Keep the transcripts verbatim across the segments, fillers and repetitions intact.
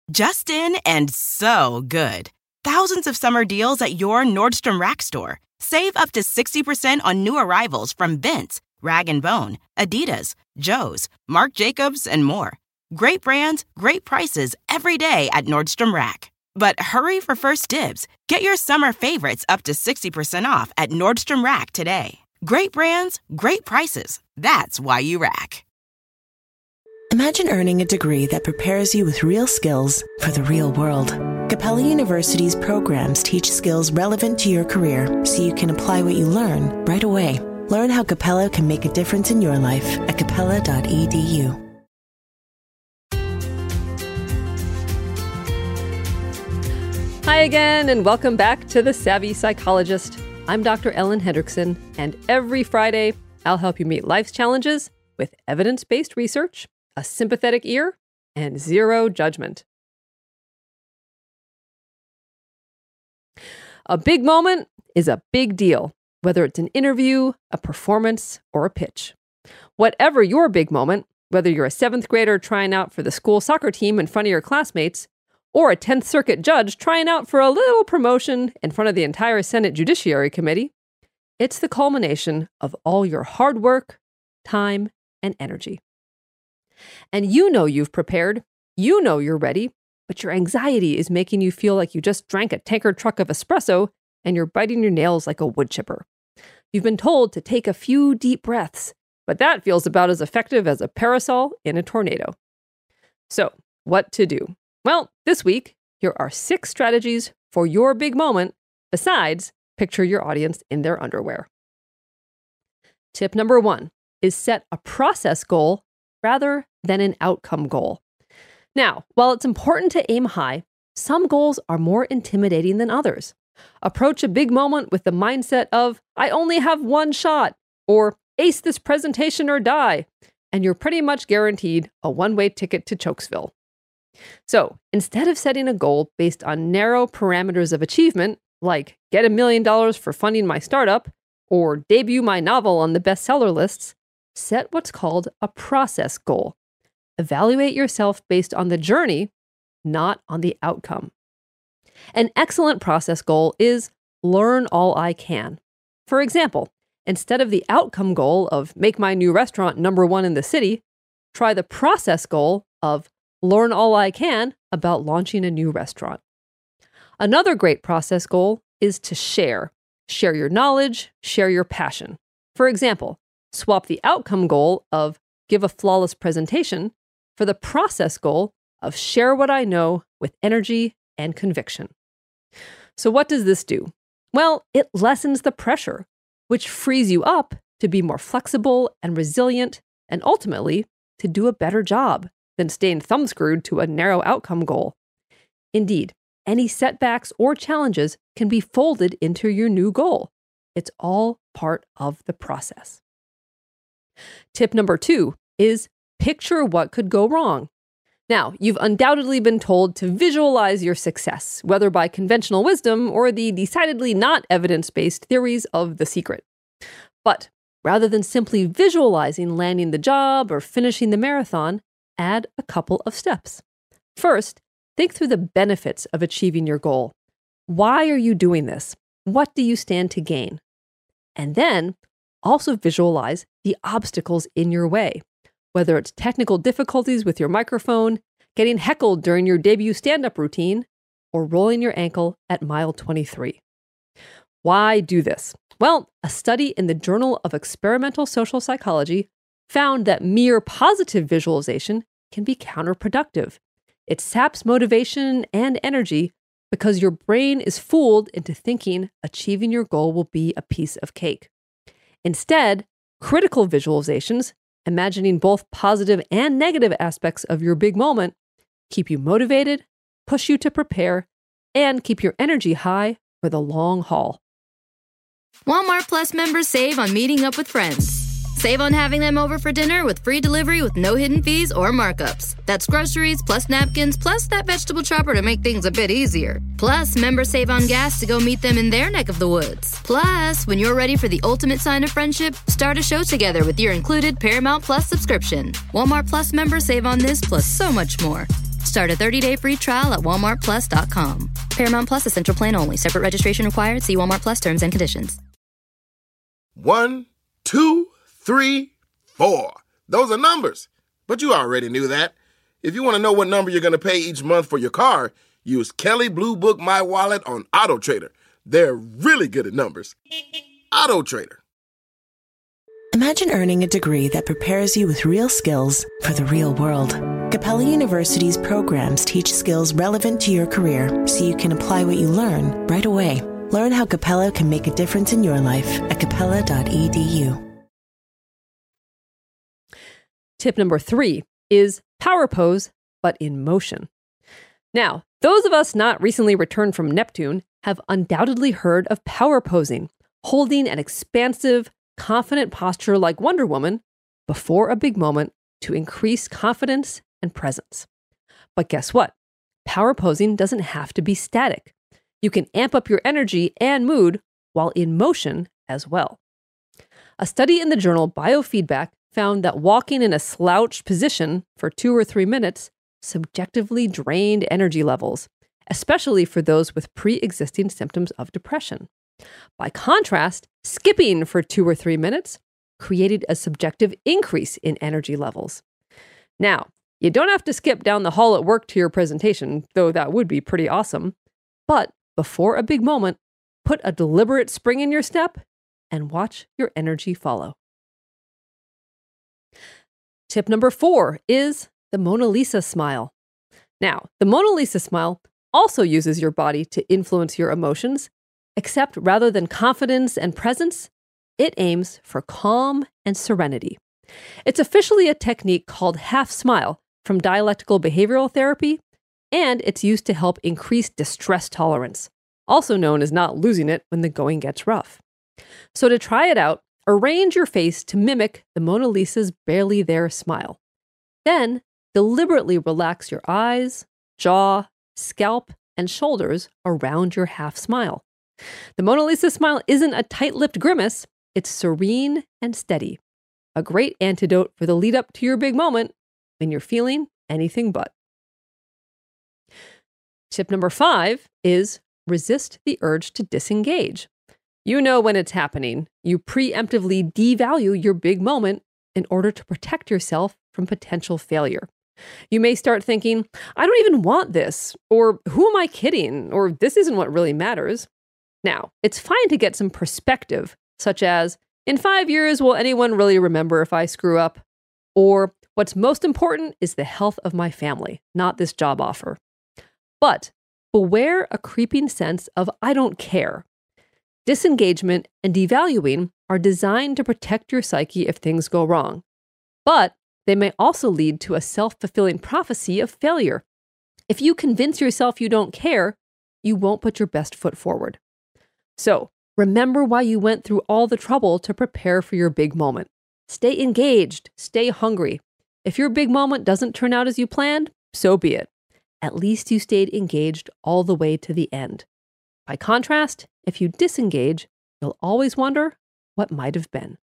Just in and so good. Thousands of summer deals at your Nordstrom Rack store. Save up to sixty percent on new arrivals from Vince, Rag and Bone, Adidas, Joe's, Marc Jacobs, and more. Great brands, great prices every day at Nordstrom Rack. But hurry for first dibs. Get your summer favorites up to sixty percent off at Nordstrom Rack today. Great brands, great prices. That's why you rack. Imagine earning a degree that prepares you with real skills for the real world. Capella University's programs teach skills relevant to your career so you can apply what you learn right away. Learn how Capella can make a difference in your life at capella dot e d u. Hi again, and welcome back to The Savvy Psychologist. I'm Doctor Ellen Hendrickson, and every Friday, I'll help you meet life's challenges with evidence-based research, a sympathetic ear, and zero judgment. A big moment is a big deal, whether it's an interview, a performance, or a pitch. Whatever your big moment, whether you're a seventh grader trying out for the school soccer team in front of your classmates, or a tenth Circuit judge trying out for a little promotion in front of the entire Senate Judiciary Committee, it's the culmination of all your hard work, time, and energy. And you know you've prepared, you know you're ready, but your anxiety is making you feel like you just drank a tanker truck of espresso and you're biting your nails like a wood chipper. You've been told to take a few deep breaths, but that feels about as effective as a parasol in a tornado. So, what to do? Well, this week, here are six strategies for your big moment, besides picture your audience in their underwear. Tip number one is set a process goal rather than an outcome goal. Now, while it's important to aim high, some goals are more intimidating than others. Approach a big moment with the mindset of, I only have one shot, or ace this presentation or die, and you're pretty much guaranteed a one-way ticket to Chokesville. So instead of setting a goal based on narrow parameters of achievement, like get a million dollars for funding my startup or debut my novel on the bestseller lists, set what's called a process goal. Evaluate yourself based on the journey, not on the outcome. An excellent process goal is learn all I can. For example, instead of the outcome goal of make my new restaurant number one in the city, try the process goal of learn all I can about launching a new restaurant. Another great process goal is to share. Share your knowledge, share your passion. For example, swap the outcome goal of give a flawless presentation for the process goal of share what I know with energy and conviction. So what does this do? Well, it lessens the pressure, which frees you up to be more flexible and resilient, and ultimately to do a better job than staying thumbscrewed to a narrow outcome goal. Indeed, any setbacks or challenges can be folded into your new goal. It's all part of the process. Tip number two is picture what could go wrong. Now, you've undoubtedly been told to visualize your success, whether by conventional wisdom or the decidedly not evidence-based theories of The Secret. But rather than simply visualizing landing the job or finishing the marathon, add a couple of steps. First, think through the benefits of achieving your goal. Why are you doing this? What do you stand to gain? And then, also visualize the obstacles in your way, whether it's technical difficulties with your microphone, getting heckled during your debut stand-up routine, or rolling your ankle at mile twenty-three. Why do this? Well, a study in the Journal of Experimental Social Psychology found that mere positive visualization can be counterproductive. It saps motivation and energy because your brain is fooled into thinking achieving your goal will be a piece of cake. Instead, critical visualizations, imagining both positive and negative aspects of your big moment, keep you motivated, push you to prepare, and keep your energy high for the long haul. Walmart Plus members save on meeting up with friends. Save on having them over for dinner with free delivery with no hidden fees or markups. That's groceries, plus napkins, plus that vegetable chopper to make things a bit easier. Plus, members save on gas to go meet them in their neck of the woods. Plus, when you're ready for the ultimate sign of friendship, start a show together with your included Paramount Plus subscription. Walmart Plus members save on this plus so much more. Start a thirty-day free trial at walmart plus dot com. Paramount Plus Essential Plan only. Separate registration required. See Walmart Plus terms and conditions. One, two, three, four. Those are numbers. But you already knew that. If you want to know what number you're going to pay each month for your car, use Kelley Blue Book My Wallet on Auto Trader. They're really good at numbers. Auto Trader. Imagine earning a degree that prepares you with real skills for the real world. Capella University's programs teach skills relevant to your career so you can apply what you learn right away. Learn how Capella can make a difference in your life at capella dot e d u. Tip number three is power pose, but in motion. Now, those of us not recently returned from Neptune have undoubtedly heard of power posing, holding an expansive, confident posture like Wonder Woman before a big moment to increase confidence and presence. But guess what? Power posing doesn't have to be static. You can amp up your energy and mood while in motion as well. A study in the journal Biofeedback found that walking in a slouched position for two or three minutes subjectively drained energy levels, especially for those with pre-existing symptoms of depression. By contrast, skipping for two or three minutes created a subjective increase in energy levels. Now, you don't have to skip down the hall at work to your presentation, though that would be pretty awesome. But before a big moment, put a deliberate spring in your step and watch your energy follow. Tip number four is the Mona Lisa smile. Now, the Mona Lisa smile also uses your body to influence your emotions, except rather than confidence and presence, it aims for calm and serenity. It's officially a technique called half smile from dialectical behavioral therapy, and it's used to help increase distress tolerance, also known as not losing it when the going gets rough. So to try it out, arrange your face to mimic the Mona Lisa's barely there smile. Then, deliberately relax your eyes, jaw, scalp, and shoulders around your half smile. The Mona Lisa smile isn't a tight-lipped grimace, it's serene and steady. A great antidote for the lead up to your big moment when you're feeling anything but. Tip number five is resist the urge to disengage. You know when it's happening. You preemptively devalue your big moment in order to protect yourself from potential failure. You may start thinking, I don't even want this, or who am I kidding, or this isn't what really matters. Now, it's fine to get some perspective, such as, in five years, will anyone really remember if I screw up? Or, what's most important is the health of my family, not this job offer. But beware a creeping sense of I don't care. Disengagement and devaluing are designed to protect your psyche if things go wrong. But they may also lead to a self-fulfilling prophecy of failure. If you convince yourself you don't care, you won't put your best foot forward. So, remember why you went through all the trouble to prepare for your big moment. Stay engaged, stay hungry. If your big moment doesn't turn out as you planned, so be it. At least you stayed engaged all the way to the end. By contrast, if you disengage, you'll always wonder what might have been.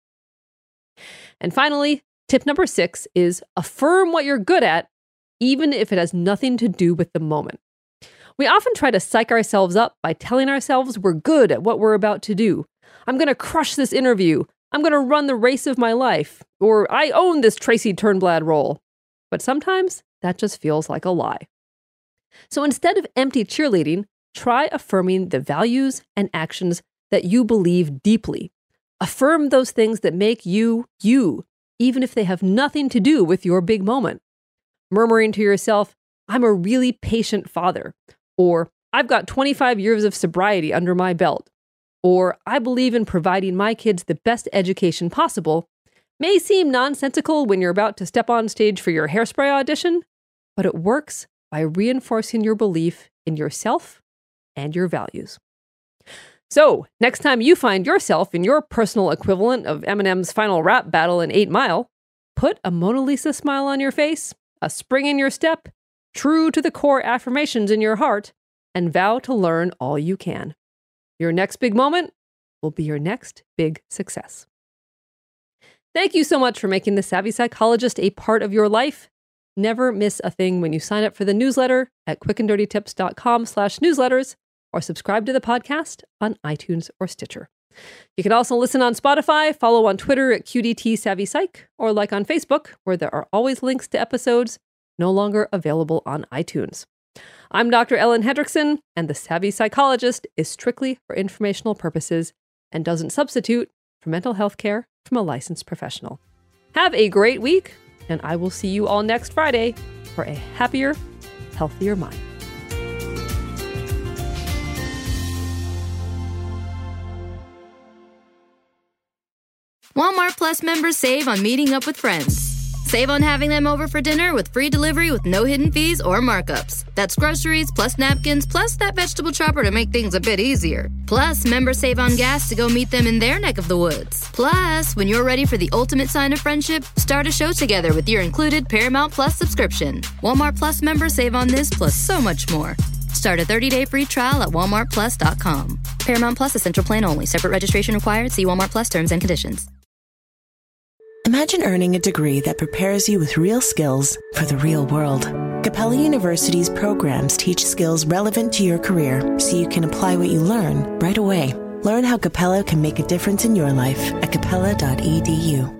And finally, tip number six is affirm what you're good at, even if it has nothing to do with the moment. We often try to psych ourselves up by telling ourselves we're good at what we're about to do. I'm going to crush this interview. I'm going to run the race of my life. Or I own this Tracy Turnblad role. But sometimes that just feels like a lie. So instead of empty cheerleading, try affirming the values and actions that you believe deeply. Affirm those things that make you, you, even if they have nothing to do with your big moment. Murmuring to yourself, I'm a really patient father. Or, I've got twenty-five years of sobriety under my belt. Or, I believe in providing my kids the best education possible, may seem nonsensical when you're about to step on stage for your Hairspray audition, but it works by reinforcing your belief in yourself and your values. So, next time you find yourself in your personal equivalent of Eminem's final rap battle in Eight Mile, put a Mona Lisa smile on your face, a spring in your step, true to the core affirmations in your heart, and vow to learn all you can. Your next big moment will be your next big success. Thank you so much for making The Savvy Psychologist a part of your life. Never miss a thing when you sign up for the newsletter at quickanddirtytips.com slash newsletters or subscribe to the podcast on iTunes or Stitcher. You can also listen on Spotify, follow on Twitter at Q D T Savvy Psych, or like on Facebook, where there are always links to episodes no longer available on iTunes. I'm Doctor Ellen Hendrickson, and The Savvy Psychologist is strictly for informational purposes and doesn't substitute for mental health care from a licensed professional. Have a great week, and I will see you all next Friday for a happier, healthier mind. Walmart Plus members save on meeting up with friends. Save on having them over for dinner with free delivery with no hidden fees or markups. That's groceries plus napkins plus that vegetable chopper to make things a bit easier. Plus, members save on gas to go meet them in their neck of the woods. Plus, when you're ready for the ultimate sign of friendship, start a show together with your included Paramount Plus subscription. Walmart Plus members save on this plus so much more. Start a thirty-day free trial at walmart plus dot com. Paramount Plus Essential Plan only. Separate registration required. See Walmart Plus terms and conditions. Imagine earning a degree that prepares you with real skills for the real world. Capella University's programs teach skills relevant to your career so you can apply what you learn right away. Learn how Capella can make a difference in your life at capella dot e d u.